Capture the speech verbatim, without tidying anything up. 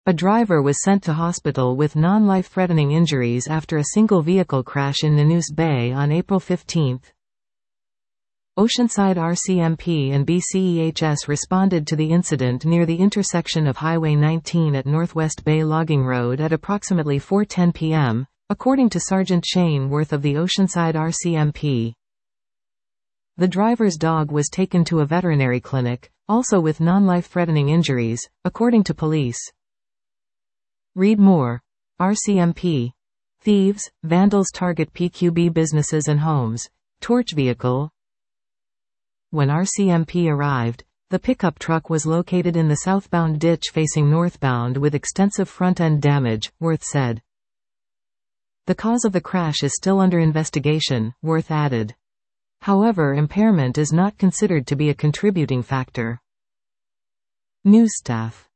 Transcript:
A driver was sent to hospital with non-life-threatening injuries after a single vehicle crash in Nanus Bay on April fifteenth. Oceanside R C M P and B C E H S responded to the incident near the intersection of Highway nineteen at Northwest Bay Logging Road at approximately four ten p m, according to Sergeant Shane Worth of the Oceanside R C M P. The driver's dog was taken to a veterinary clinic, also with non-life-threatening injuries, according to police. Read more. R C M P. Thieves, vandals target P Q B businesses and homes. Torch vehicle. When R C M P arrived, the pickup truck was located in the southbound ditch facing northbound with extensive front-end damage, Worth said. The cause of the crash is still under investigation, Worth added. However, impairment is not considered to be a contributing factor. News staff.